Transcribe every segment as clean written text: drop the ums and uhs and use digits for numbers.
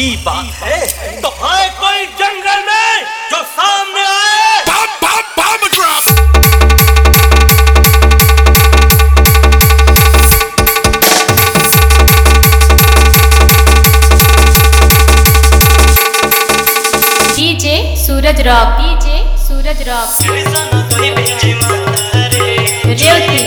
की बात है तो है कोई जंगल में जो सामने आए। Bomb drop. DJ Suraj rock, DJ Suraj rock, Revati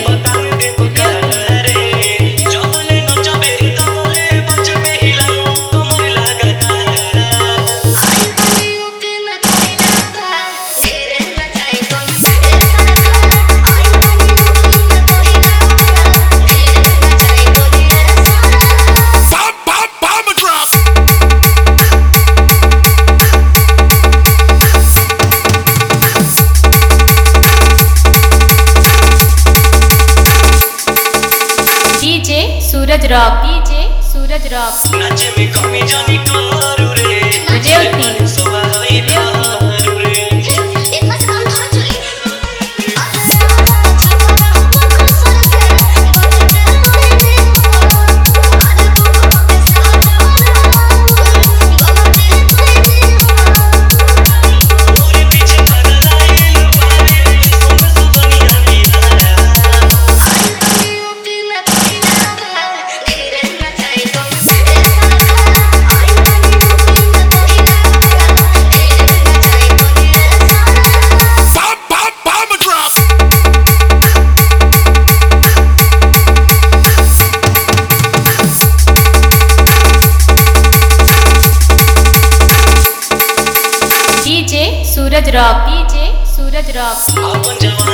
Suraj rock, DJ Suraj rock, नाचे में कमी जानी करू रे Revati Suraj rock, DJ Suraj rock.